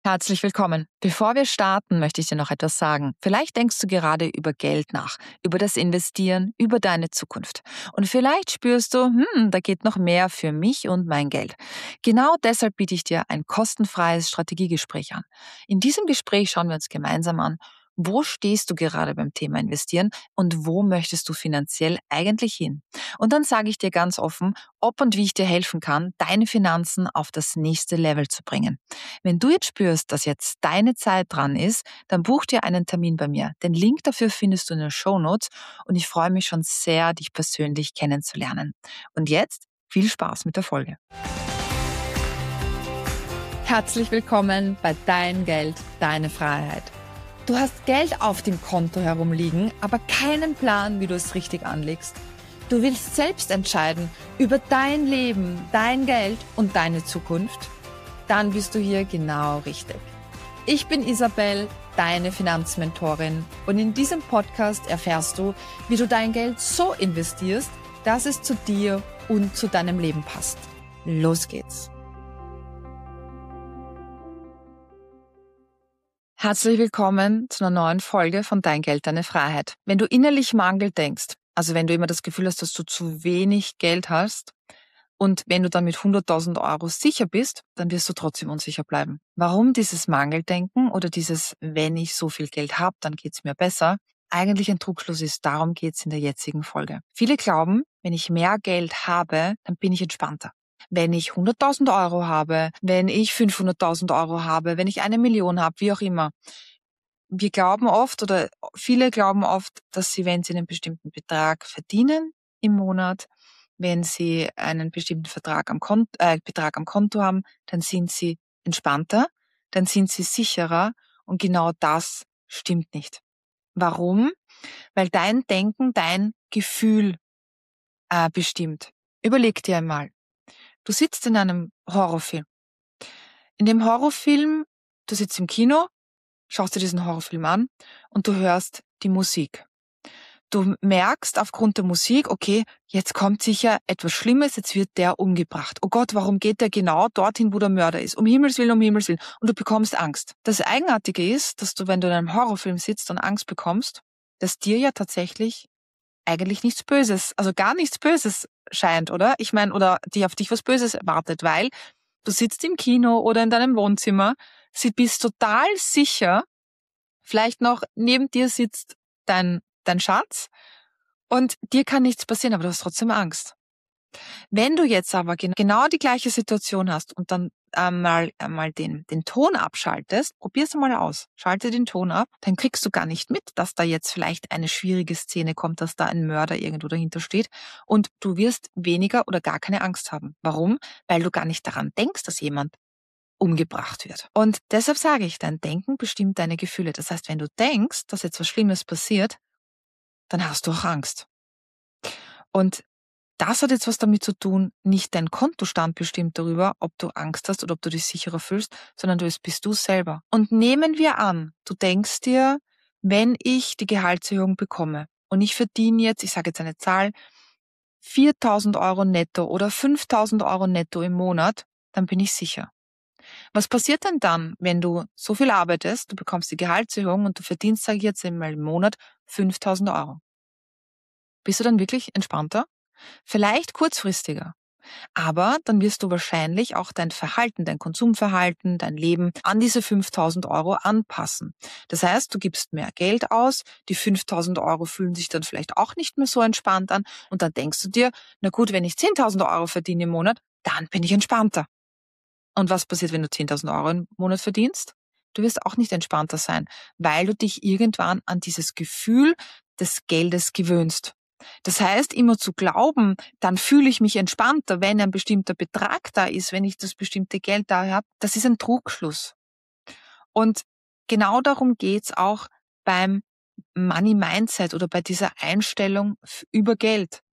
Herzlich willkommen. Bevor wir starten, möchte ich dir noch etwas sagen. Vielleicht denkst du gerade über Geld nach, über das Investieren, über deine Zukunft. Und vielleicht spürst du, da geht noch mehr für mich und mein Geld. Genau deshalb biete ich dir ein kostenfreies Strategiegespräch an. In diesem Gespräch schauen wir uns gemeinsam an, wo stehst du gerade beim Thema Investieren und wo möchtest du finanziell eigentlich hin? Und dann sage ich dir ganz offen, ob und wie ich dir helfen kann, deine Finanzen auf das nächste Level zu bringen. Wenn du jetzt spürst, dass jetzt deine Zeit dran ist, dann buch dir einen Termin bei mir. Den Link dafür findest du in den Shownotes und ich freue mich schon sehr, dich persönlich kennenzulernen. Und jetzt viel Spaß mit der Folge. Herzlich willkommen bei Dein Geld, deine Freiheit. Du hast Geld auf dem Konto herumliegen, aber keinen Plan, wie du es richtig anlegst. Du willst selbst entscheiden über dein Leben, dein Geld und deine Zukunft? Dann bist du hier genau richtig. Ich bin Isabel, deine Finanzmentorin, und in diesem Podcast erfährst du, wie du dein Geld so investierst, dass es zu dir und zu deinem Leben passt. Los geht's! Herzlich willkommen zu einer neuen Folge von Dein Geld, deine Freiheit. Wenn du innerlich Mangel denkst, also wenn du immer das Gefühl hast, dass du zu wenig Geld hast, und wenn du dann mit 100.000 Euro sicher bist, dann wirst du trotzdem unsicher bleiben. Warum dieses Mangeldenken oder dieses, wenn ich so viel Geld habe, dann geht's mir besser, eigentlich ein Trugschluss ist. Darum geht's in der jetzigen Folge. Viele glauben, wenn ich mehr Geld habe, dann bin ich entspannter. Wenn ich 100.000 Euro habe, wenn ich 500.000 Euro habe, wenn ich 1 Million habe, wie auch immer. Wir glauben oft oder viele glauben oft, dass sie, wenn sie einen bestimmten Betrag verdienen im Monat, wenn sie einen bestimmten Betrag am Konto haben, dann sind sie entspannter, dann sind sie sicherer, und genau das stimmt nicht. Warum? Weil dein Denken dein Gefühl bestimmt. Überleg dir einmal, du sitzt in einem Horrorfilm. In dem Horrorfilm, du sitzt im Kino, schaust dir diesen Horrorfilm an und du hörst die Musik. Du merkst aufgrund der Musik, okay, jetzt kommt sicher etwas Schlimmes, jetzt wird der umgebracht. Oh Gott, warum geht der genau dorthin, wo der Mörder ist? Um Himmels Willen, um Himmels Willen. Und du bekommst Angst. Das Eigenartige ist, dass du, wenn du in einem Horrorfilm sitzt und Angst bekommst, dass dir ja tatsächlich eigentlich nichts Böses, also gar nichts Böses scheint, oder? Ich meine, oder auf dich was Böses erwartet, weil du sitzt im Kino oder in deinem Wohnzimmer, bist total sicher, vielleicht noch neben dir sitzt dein Schatz und dir kann nichts passieren, aber du hast trotzdem Angst. Wenn du jetzt aber genau die gleiche Situation hast und dann einmal den Ton abschaltest, probier's mal aus, schalte den Ton ab, dann kriegst du gar nicht mit, dass da jetzt vielleicht eine schwierige Szene kommt, dass da ein Mörder irgendwo dahinter steht, und du wirst weniger oder gar keine Angst haben. Warum? Weil du gar nicht daran denkst, dass jemand umgebracht wird. Und deshalb sage ich, dein Denken bestimmt deine Gefühle. Das heißt, wenn du denkst, dass jetzt was Schlimmes passiert, dann hast du auch Angst. Und das hat jetzt was damit zu tun, nicht dein Kontostand bestimmt darüber, ob du Angst hast oder ob du dich sicherer fühlst, sondern bist du selber. Und nehmen wir an, du denkst dir, wenn ich die Gehaltserhöhung bekomme und ich verdiene jetzt, ich sage jetzt eine Zahl, 4.000 Euro netto oder 5.000 Euro netto im Monat, dann bin ich sicher. Was passiert denn dann, wenn du so viel arbeitest, du bekommst die Gehaltserhöhung und du verdienst, sage ich jetzt einmal im Monat, 5.000 Euro? Bist du dann wirklich entspannter? Vielleicht kurzfristiger. Aber dann wirst du wahrscheinlich auch dein Verhalten, dein Konsumverhalten, dein Leben an diese 5.000 Euro anpassen. Das heißt, du gibst mehr Geld aus, die 5.000 Euro fühlen sich dann vielleicht auch nicht mehr so entspannt an, und dann denkst du dir, na gut, wenn ich 10.000 Euro verdiene im Monat, dann bin ich entspannter. Und was passiert, wenn du 10.000 Euro im Monat verdienst? Du wirst auch nicht entspannter sein, weil du dich irgendwann an dieses Gefühl des Geldes gewöhnst. Das heißt, immer zu glauben, dann fühle ich mich entspannter, wenn ein bestimmter Betrag da ist, wenn ich das bestimmte Geld da habe, das ist ein Trugschluss. Und genau darum geht's auch beim Money Mindset oder bei dieser Einstellung über Geld.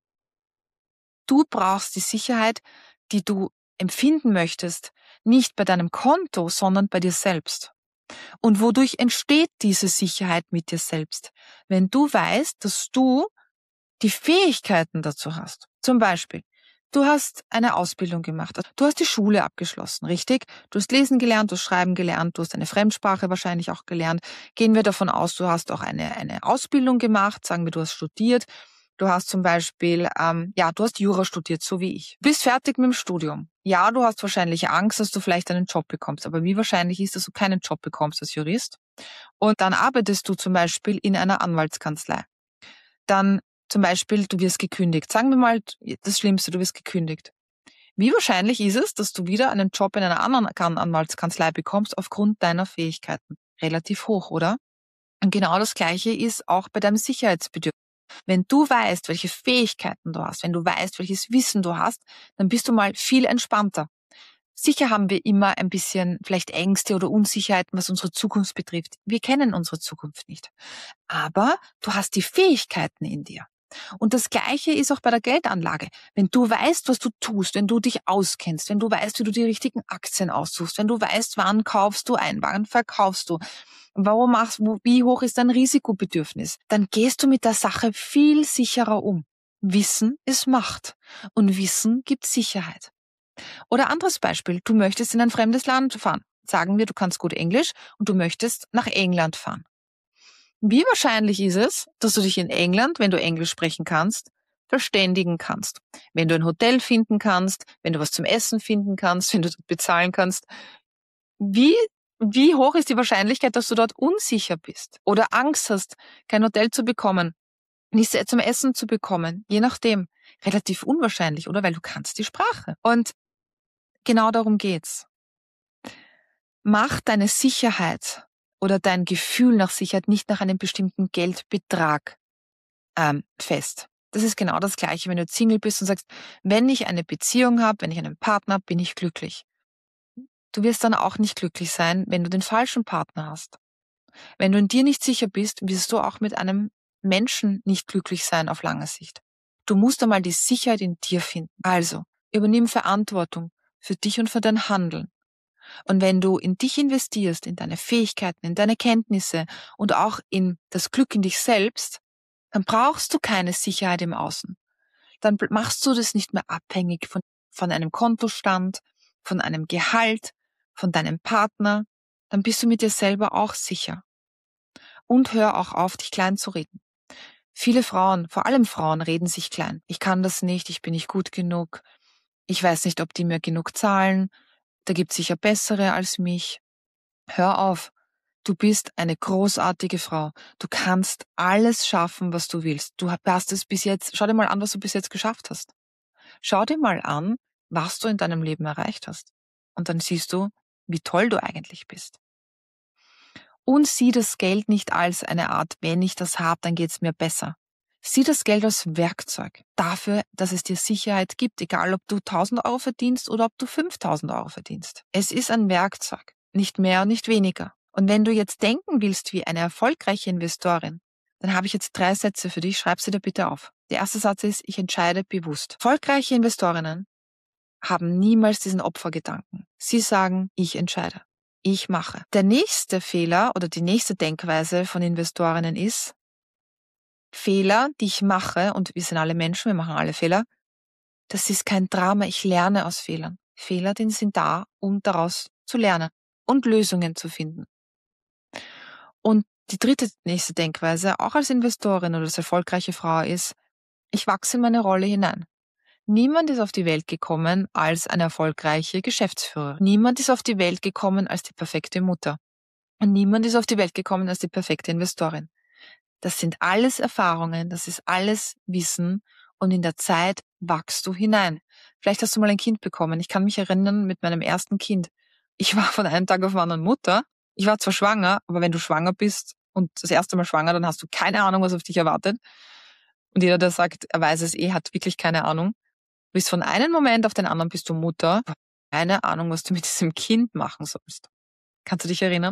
Du brauchst die Sicherheit, die du empfinden möchtest, nicht bei deinem Konto, sondern bei dir selbst. Und wodurch entsteht diese Sicherheit mit dir selbst? Wenn du weißt, dass du die Fähigkeiten dazu hast. Zum Beispiel, Du hast eine Ausbildung gemacht. Du hast die Schule abgeschlossen, richtig? Du hast lesen gelernt, du hast schreiben gelernt, du hast eine Fremdsprache wahrscheinlich auch gelernt. Gehen wir davon aus, du hast auch eine Ausbildung gemacht, sagen wir, du hast studiert. Du hast zum Beispiel, du hast Jura studiert, so wie ich. Du bist fertig mit dem Studium. Ja, du hast wahrscheinlich Angst, dass du vielleicht einen Job bekommst. Aber wie wahrscheinlich ist, dass du keinen Job bekommst als Jurist? Und dann arbeitest du zum Beispiel in einer Anwaltskanzlei. Dann zum Beispiel, du wirst gekündigt. Sagen wir mal das Schlimmste, du wirst gekündigt. Wie wahrscheinlich ist es, dass du wieder einen Job in einer anderen Anwaltskanzlei bekommst aufgrund deiner Fähigkeiten? Relativ hoch, oder? Und genau das Gleiche ist auch bei deinem Sicherheitsbedürfnis. Wenn du weißt, welche Fähigkeiten du hast, wenn du weißt, welches Wissen du hast, dann bist du mal viel entspannter. Sicher haben wir immer ein bisschen vielleicht Ängste oder Unsicherheiten, was unsere Zukunft betrifft. Wir kennen unsere Zukunft nicht. Aber du hast die Fähigkeiten in dir. Und das Gleiche ist auch bei der Geldanlage. Wenn du weißt, was du tust, wenn du dich auskennst, wenn du weißt, wie du die richtigen Aktien aussuchst, wenn du weißt, wann kaufst du ein, wann verkaufst du, wie hoch ist dein Risikobedürfnis, dann gehst du mit der Sache viel sicherer um. Wissen ist Macht und Wissen gibt Sicherheit. Oder anderes Beispiel, du möchtest in ein fremdes Land fahren. Sagen wir, du kannst gut Englisch und du möchtest nach England fahren. Wie wahrscheinlich ist es, dass du dich in England, wenn du Englisch sprechen kannst, verständigen kannst? Wenn du ein Hotel finden kannst, wenn du was zum Essen finden kannst, wenn du dort bezahlen kannst. Wie hoch ist die Wahrscheinlichkeit, dass du dort unsicher bist oder Angst hast, kein Hotel zu bekommen, nichts zum Essen zu bekommen? Je nachdem. Relativ unwahrscheinlich, oder? Weil du kannst die Sprache. Und genau darum geht's. Mach deine Sicherheit oder dein Gefühl nach Sicherheit nicht nach einem bestimmten Geldbetrag fest. Das ist genau das Gleiche, wenn du Single bist und sagst, wenn ich eine Beziehung habe, wenn ich einen Partner habe, bin ich glücklich. Du wirst dann auch nicht glücklich sein, wenn du den falschen Partner hast. Wenn du in dir nicht sicher bist, wirst du auch mit einem Menschen nicht glücklich sein auf lange Sicht. Du musst einmal die Sicherheit in dir finden. Also, übernimm Verantwortung für dich und für dein Handeln. Und wenn du in dich investierst, in deine Fähigkeiten, in deine Kenntnisse und auch in das Glück in dich selbst, dann brauchst du keine Sicherheit im Außen. Dann machst du das nicht mehr abhängig von einem Kontostand, von einem Gehalt, von deinem Partner. Dann bist du mit dir selber auch sicher. Und hör auch auf, dich klein zu reden. Viele Frauen, vor allem Frauen, reden sich klein. Ich kann das nicht, ich bin nicht gut genug. Ich weiß nicht, ob die mir genug zahlen. Da gibt's sicher bessere als mich. Hör auf. Du bist eine großartige Frau. Du kannst alles schaffen, was du willst. Du hast es bis jetzt, schau dir mal an, was du bis jetzt geschafft hast. Schau dir mal an, was du in deinem Leben erreicht hast. Und dann siehst du, wie toll du eigentlich bist. Und sieh das Geld nicht als eine Art, wenn ich das habe, dann geht's mir besser. Sieh das Geld als Werkzeug dafür, dass es dir Sicherheit gibt, egal ob du 1.000 Euro verdienst oder ob du 5.000 Euro verdienst. Es ist ein Werkzeug, nicht mehr und nicht weniger. Und wenn du jetzt denken willst wie eine erfolgreiche Investorin, dann habe ich jetzt 3 Sätze für dich, schreib sie dir bitte auf. Der erste Satz ist, ich entscheide bewusst. Erfolgreiche Investorinnen haben niemals diesen Opfergedanken. Sie sagen, ich entscheide. Ich mache. Der nächste Fehler oder die nächste Denkweise von Investorinnen ist, Fehler, die ich mache, und wir sind alle Menschen, wir machen alle Fehler, das ist kein Drama, ich lerne aus Fehlern. Fehler, die sind da, um daraus zu lernen und Lösungen zu finden. Und die dritte nächste Denkweise, auch als Investorin oder als erfolgreiche Frau, ist, ich wachse in meine Rolle hinein. Niemand ist auf die Welt gekommen als eine erfolgreiche Geschäftsführerin. Niemand ist auf die Welt gekommen als die perfekte Mutter. Und niemand ist auf die Welt gekommen als die perfekte Investorin. Das sind alles Erfahrungen, das ist alles Wissen und in der Zeit wachst du hinein. Vielleicht hast du mal ein Kind bekommen. Ich kann mich erinnern mit meinem ersten Kind. Ich war von einem Tag auf den anderen Mutter. Ich war zwar schwanger, aber wenn du schwanger bist und das erste Mal schwanger, dann hast du keine Ahnung, was auf dich erwartet. Und jeder, der sagt, er weiß es hat wirklich keine Ahnung. Du bist von einem Moment auf den anderen bist du Mutter. Keine Ahnung, was du mit diesem Kind machen sollst. Kannst du dich erinnern?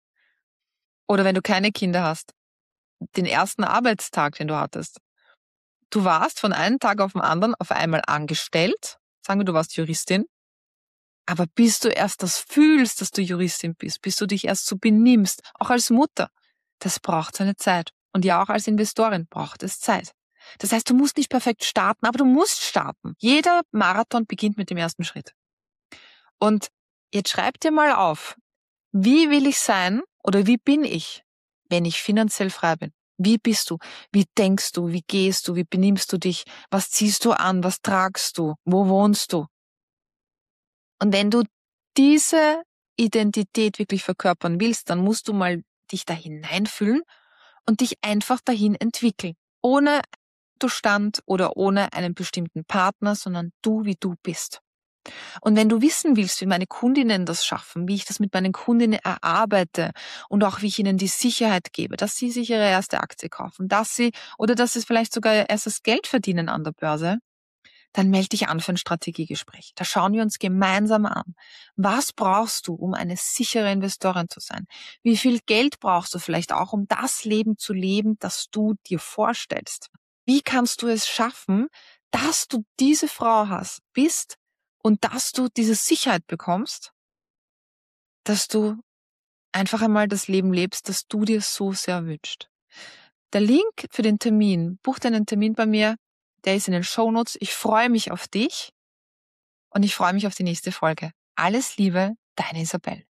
Oder wenn du keine Kinder hast, den ersten Arbeitstag, den du hattest. Du warst von einem Tag auf den anderen auf einmal angestellt. Sagen wir, du warst Juristin. Aber bis du erst das fühlst, dass du Juristin bist, bis du dich erst so benimmst, auch als Mutter, das braucht seine Zeit. Und ja, auch als Investorin braucht es Zeit. Das heißt, du musst nicht perfekt starten, aber du musst starten. Jeder Marathon beginnt mit dem ersten Schritt. Und jetzt schreib dir mal auf, wie will ich sein oder wie bin ich, wenn ich finanziell frei bin? Wie bist du? Wie denkst du? Wie gehst du? Wie benimmst du dich? Was ziehst du an? Was tragst du? Wo wohnst du? Und wenn du diese Identität wirklich verkörpern willst, dann musst du mal dich da hineinfühlen und dich einfach dahin entwickeln. Ohne Zustand oder ohne einen bestimmten Partner, sondern du, wie du bist. Und wenn du wissen willst, wie meine Kundinnen das schaffen, wie ich das mit meinen Kundinnen erarbeite und auch wie ich ihnen die Sicherheit gebe, dass sie sich ihre erste Aktie kaufen, dass sie vielleicht sogar ihr erstes Geld verdienen an der Börse, dann melde dich an für ein Strategiegespräch. Da schauen wir uns gemeinsam an. Was brauchst du, um eine sichere Investorin zu sein? Wie viel Geld brauchst du vielleicht auch, um das Leben zu leben, das du dir vorstellst? Wie kannst du es schaffen, dass du diese Frau bist und dass du diese Sicherheit bekommst, dass du einfach einmal das Leben lebst, das du dir so sehr wünschst? Der Link für den Termin, buch dir einen Termin bei mir, der ist in den Shownotes. Ich freue mich auf dich und ich freue mich auf die nächste Folge. Alles Liebe, deine Isabel.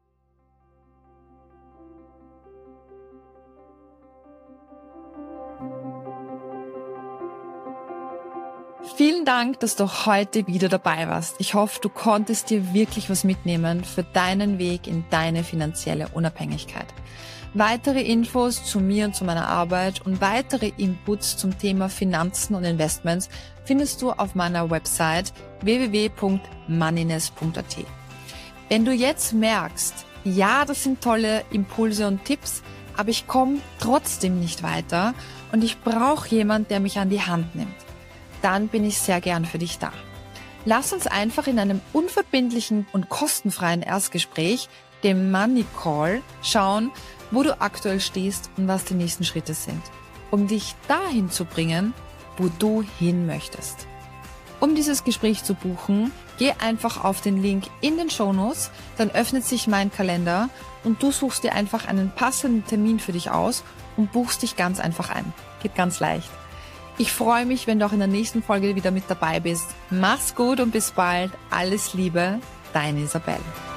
Vielen Dank, dass du heute wieder dabei warst. Ich hoffe, du konntest dir wirklich was mitnehmen für deinen Weg in deine finanzielle Unabhängigkeit. Weitere Infos zu mir und zu meiner Arbeit und weitere Inputs zum Thema Finanzen und Investments findest du auf meiner Website www.moneyness.at. Wenn du jetzt merkst, ja, das sind tolle Impulse und Tipps, aber ich komme trotzdem nicht weiter und ich brauche jemanden, der mich an die Hand nimmt, dann bin ich sehr gern für dich da. Lass uns einfach in einem unverbindlichen und kostenfreien Erstgespräch, dem Money Call, schauen, wo du aktuell stehst und was die nächsten Schritte sind, um dich dahin zu bringen, wo du hin möchtest. Um dieses Gespräch zu buchen, geh einfach auf den Link in den Shownotes, dann öffnet sich mein Kalender und du suchst dir einfach einen passenden Termin für dich aus und buchst dich ganz einfach ein. Geht ganz leicht. Ich freue mich, wenn du auch in der nächsten Folge wieder mit dabei bist. Mach's gut und bis bald. Alles Liebe, deine Isabel.